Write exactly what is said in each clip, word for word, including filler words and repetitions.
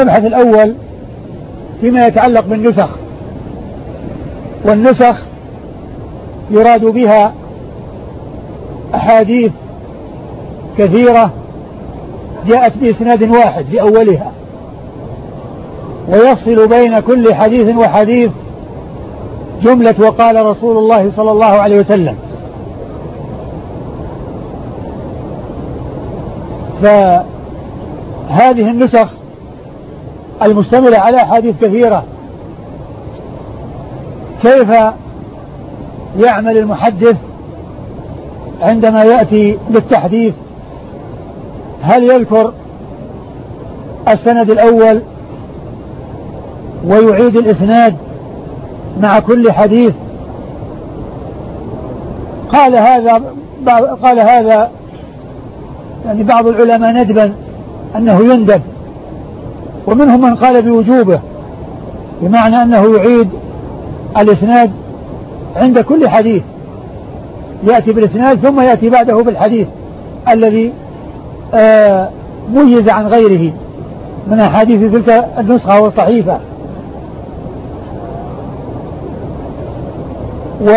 المبحث الأول فيما يتعلق بالنسخ، والنسخ يراد بها أحاديث كثيرة جاءت بإسناد واحد في أولها، ويفصل بين كل حديث وحديث جملة وقال رسول الله صلى الله عليه وسلم. فهذه النسخ المشتملة على أحاديث كثيرة كيف يعمل المحدث عندما يأتي بالتحديث؟ هل يذكر السند الأول ويعيد الإسناد مع كل حديث؟ قال هذا قال هذا يعني بعض العلماء ندبا أنه يندب، ومنهم من قال بوجوبه، بمعنى أنه يعيد الإسناد عند كل حديث، يأتي بالإسناد ثم يأتي بعده بالحديث الذي آه ميز عن غيره من أحاديث تلك النسخة والصحيفة. و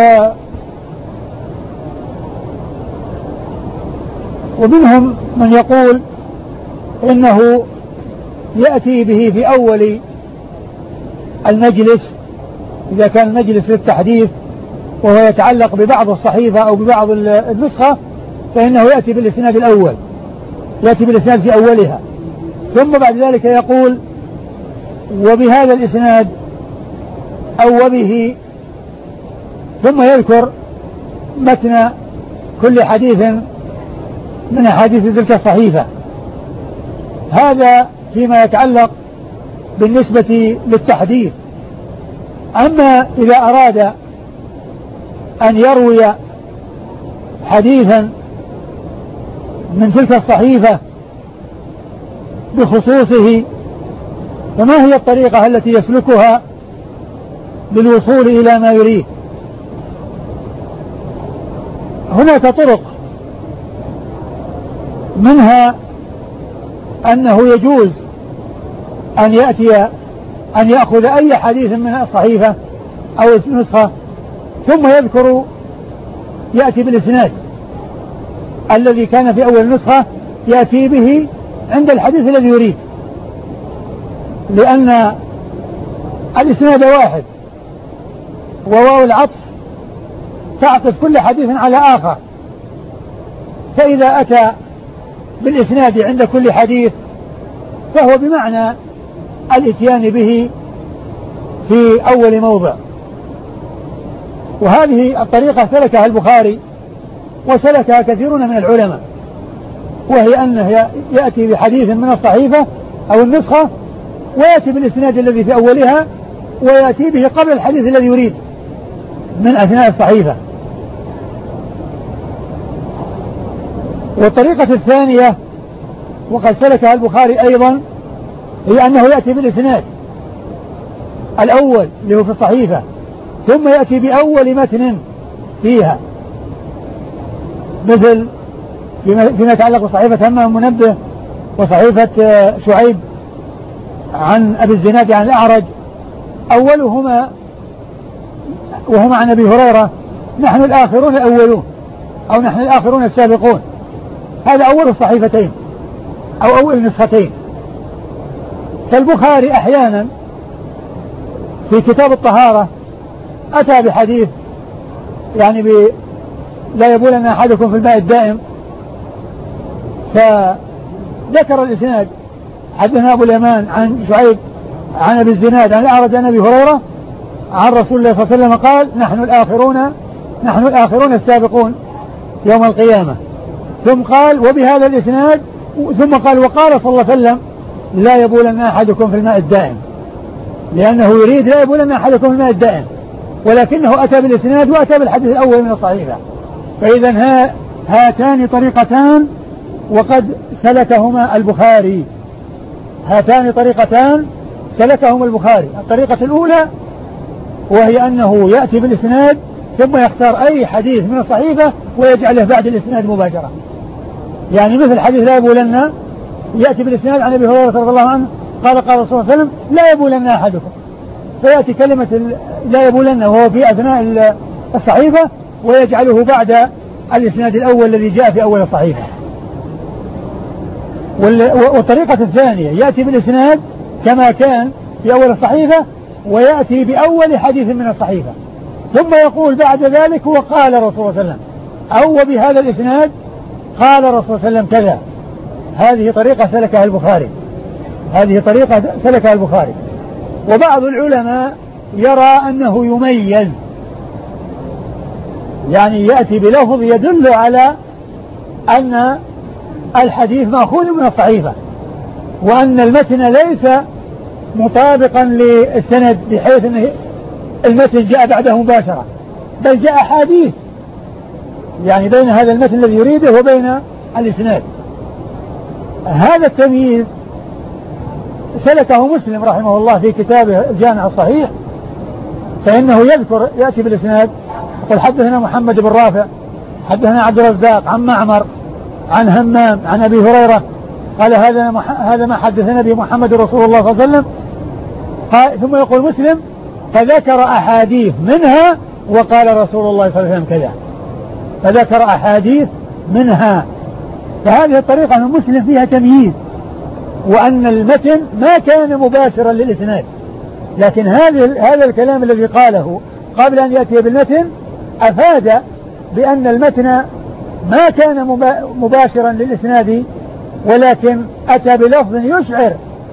ومنهم من يقول إنه يأتي به في أول المجلس إذا كان المجلس للتحديث وهو يتعلق ببعض الصحيفة أو ببعض النسخة، فإنه يأتي بالإسناد الأول، يأتي بالإسناد في أولها، ثم بعد ذلك يقول وبهذا الإسناد أو وبه، ثم يذكر متن كل حديث من أحاديث تلك الصحيفة. هذا فيما يتعلق بالنسبة للتحديث. أما إذا أراد أن يروي حديثا من تلك الصحيفة بخصوصه، فما هي الطريقة التي يسلكها للوصول إلى ما يريد؟ هناك طرق، منها أنه يجوز أن يأتي أن يأخذ أي حديث من الصحيفة أو النسخة ثم يذكر يأتي بالإسناد الذي كان في أول النسخة، يأتي به عند الحديث الذي يريد، لأن الإسناد واحد، وواو العطف تعطف كل حديث على آخر، فإذا أتى بالإسناد عند كل حديث فهو بمعنى الاتيان به في أول موضع. وهذه الطريقة سلكها البخاري وسلكها كثيرون من العلماء، وهي أنه يأتي بحديث من الصحيفة أو النسخة ويأتي بالإسناد الذي في أولها ويأتي به قبل الحديث الذي يريد من أثناء الصحيفة. والطريقة الثانية وقد سلكها البخاري أيضا هي أنه يأتي بالإسناد الأول اللي هو في الصحيفة ثم يأتي بأول متن فيها، مثل فيما يتعلق بصحيفة همام منبه وصحيفة شعيب عن أبي الزناد عن الأعرج، أولهما وهما عن أبي هريرة نحن الآخرون الأولون أو نحن الآخرون السابقون، هذا أول الصحيفتين أو أول النسختين. فالبخاري أحيانا في كتاب الطهارة أتى بحديث يعني ب لا يبولن أحدكم في الماء الدائم، فذكر الإسناد حدثنا أبو اليمان عن شعيب عن أبي الزناد عن الأعرج عن أبي هريرة عن رسول الله صلى الله عليه وسلم قال نحن الآخرون نحن الآخرون السابقون يوم القيامة، ثم قال وبهذا الإسناد، ثم قال وقال صلى الله عليه وسلم لا يبولن أحدكم في الماء الدائم، لأنه يريد لا يبولن أحدكم في الماء الدائم، ولكنه أتى بالإسناد وأتى بالحديث الأول من الصحيفة. فإذا ها هاتان طريقتان وقد سلكهما البخاري، هاتان طريقتان سلكهما البخاري. الطريقة الأولى وهي أنه يأتي بالإسناد ثم يختار أي حديث من الصحيفة ويجعله بعد الإسناد مباشرة، يعني مثل حديث لا يبولن يأتي بالإسناد عن أبي هريرة رضي الله عنه قال قال رسول الله صلى الله عليه وسلم لا يبولن أحدكم، فيأتي كلمة لا يبولن وهو في أثناء الصحيفة ويجعله بعد الإسناد الأول الذي جاء في أول الصحيفة. والطريقة الثانية يأتي بالإسناد كما كان في أول الصحيفة ويأتي بأول حديث من الصحيفة ثم يقول بعد ذلك وقال رسول الله صلى الله عليه وسلم أو بهذا الإسناد قال رسول الله صلى الله عليه وسلم كذا. هذه طريقة سلكها البخاري هذه طريقة سلكها البخاري. وبعض العلماء يرى أنه يميز، يعني يأتي بلفظ يدل على أن الحديث مأخوذ من الصحيفة وأن المتن ليس مطابقا للسند بحيث أن المتن جاء بعده مباشرة، بل جاء حديث يعني بين هذا المتن الذي يريده وبين الإسناد. هذا التمييز سلكه مسلم رحمه الله في كتابه الجامع الصحيح، فإنه يذكر يأتي بالإسناد يقول حدثنا محمد بن رافع حدثنا عبد الرزاق عن معمر عن همام عن أبي هريرة قال هذا هذا ما حدثنا به محمد رسول الله صلى الله عليه وسلم. ثم يقول مسلم فذكر أحاديث منها وقال رسول الله صلى الله عليه وسلم كذا، فذكر أحاديث منها. فهذه الطريقة من مسلم فيها تمييز، وأن المتن ما كان مباشرا للإسناد، لكن هذا هذا الكلام الذي قاله قبل أن يأتي بالمتن أفاد بأن المتن ما كان مباشرا للإسناد، ولكن أتى بلفظ يشعر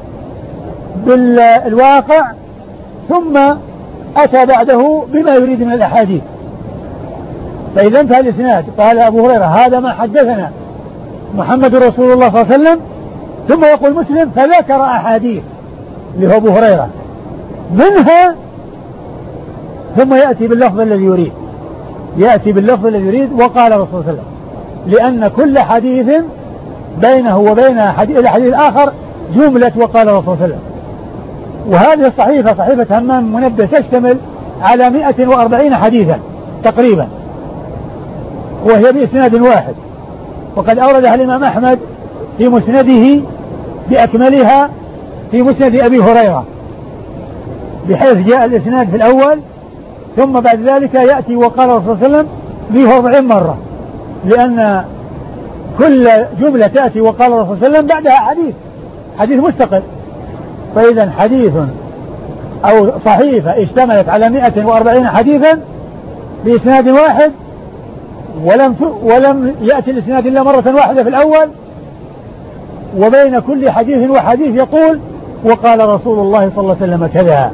بالواقع ثم أتى بعده بما يريد من الأحاديث. فإذا انتهى الإسناد قال أبو هريرة هذا ما حدثنا محمد رسول الله صلى الله عليه وسلم، ثم يقول مسلم فذكر أحاديث اللي هو أبو هريرة منها، ثم يأتي باللفظ الذي يريد يأتي باللفظ الذي يريد وقال رسول الله صلى الله عليه وسلم، لأن كل حديث بينه وبين حديث الحديث الآخر جملة وقال رسول الله صلى الله عليه وسلم. وهذه الصحيفة صحيفة همام منبه تشتمل على مئة وأربعين حديثا تقريبا، وهي بإسناد واحد، وقد أوردها الإمام أحمد في مسنده بأكملها في مسند أبي هريرة، بحيث جاء الإسناد في الأول ثم بعد ذلك يأتي وقال الرسول صلى الله عليه وسلم به أربعين مرة، لأن كل جملة تأتي وقال الرسول صلى الله عليه وسلم بعدها حديث حديث مستقل. فإذا حديث أو صحيفة اشتملت على مئة وأربعين حديثا بإسناد واحد، ولم ولم يأتي الإسناد إلا مرة واحدة في الأول، وبين كل حديث وحديث يقول وقال رسول الله صلى الله عليه وسلم كذا.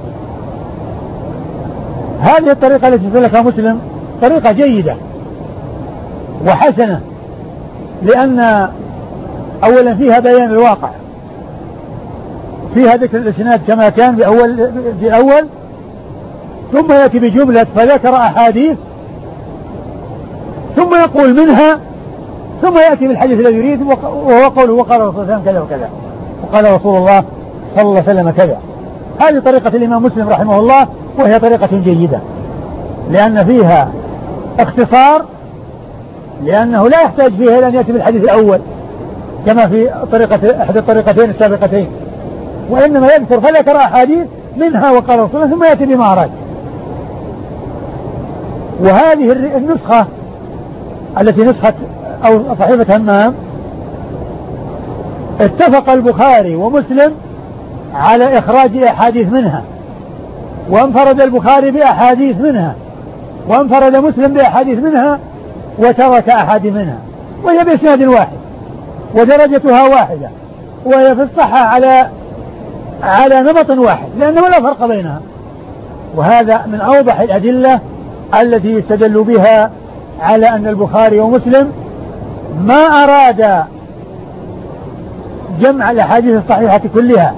هذه الطريقة التي سلكها مسلم طريقة جيدة وحسنة، لأن أولا فيها بيان الواقع، فيها ذكر الإسناد كما كان في أول في أول ثم يأتي بجملة فذكر أحاديث ثم يقول منها، ثم يأتي بالحديث الذي يريد وهو قوله وقال رسول الله كذا وكذا وقال رسول الله صلى الله عليه وسلم كذا. هذه طريقة الإمام مسلم رحمه الله، وهي طريقة جيدة لأن فيها اختصار، لأنه لا يحتاج فيها إلى أن يأتي بالحديث الأول كما في طريقة إحدى الطريقتين السابقتين، وإنما يذكر فذكر أحاديث منها وقال رسول الله ثم يأتي بما أراد. وهذه النسخة التي نسخة أو صحيفة همام اتفق البخاري ومسلم على إخراج أحاديث منها، وانفرد البخاري بأحاديث منها، وانفرد مسلم بأحاديث منها، وترك أحاديث منها، وهي بإسناد واحد ودرجتها واحدة، وهي في الصحة على على نمط واحد، لأنه لا فرق بينها. وهذا من أوضح الأدلة التي يستدل بها على أن البخاري ومسلم ما أراد جمع الأحاديث الصحيحة كلها،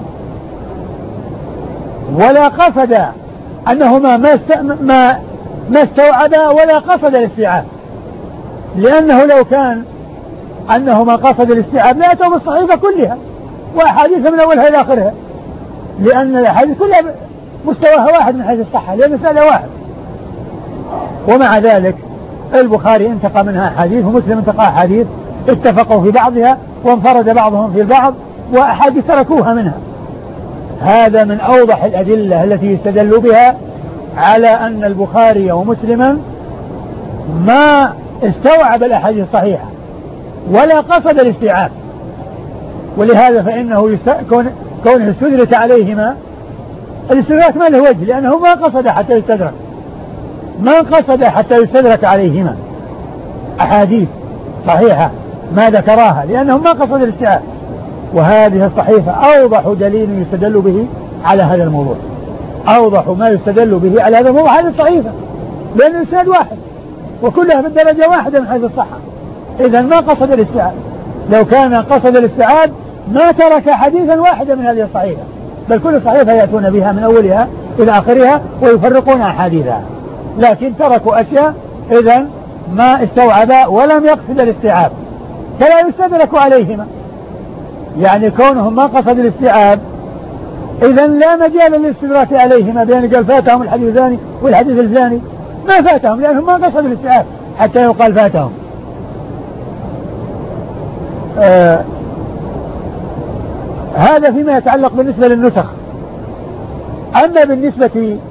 ولا قصد أنهما ما ما ما استوعبا ولا قصد الاستيعاب، لأنه لو كان أنهما قصد الاستيعاب لا أتوا بالصحيفة كلها وأحاديث من أولها إلى آخرها، لأن الأحاديث كلها مستواها واحد من حيث الصحة، لأن مسألة واحد. ومع ذلك البخاري انتقى منها أحاديث ومسلم انتقى أحاديث، اتفقوا في بعضها وانفرد بعضهم في البعض، وأحاديث تركوها منها. هذا من أوضح الأدلة التي يستدل بها على أن البخاري ومسلما ما استوعب الأحاديث الصحيحة ولا قصد الاستيعاب. ولهذا فإنه يست... كون... كونه استدرك عليهما الاستدراك ما له وجه، لأنه ما قصد حتى يستدرك ما قصد حتى يستدرك عليهما أحاديث صحيحة ما ذكراها، لأنه ما قصد الاستيعاب. وهذه الصحيفة أوضح دليل يستدل به على هذا الموضوع، أوضح ما يستدل به على هذا الموضوع هذه الصحيفة، لأن الإسناد واحد وكلها بالدرجة واحدة من حيث الصحة. إذا ما قصد الاستيعاب، لو كان قصد الاستيعاب ما ترك حديثا واحدا من هذه الصحيفة، بل كل صحيفة يأتون بها من أولها إلى آخرها ويفرقون أحاديثها، لكن تركوا أشياء إذا ما استوعبا ولم يقصد الاستيعاب، فلا يستدرك عليهما. يعني كونهم ما قصد الاستيعاب إذا لا مجال للاستدراك عليهما، بأن قال فاتهم الحديث الثاني والحديث الثاني، ما فاتهم لأنهم ما قصدوا الاستيعاب حتى يقال فاتهم. آه هذا فيما يتعلق بالنسبة للنسخ. أما بالنسبة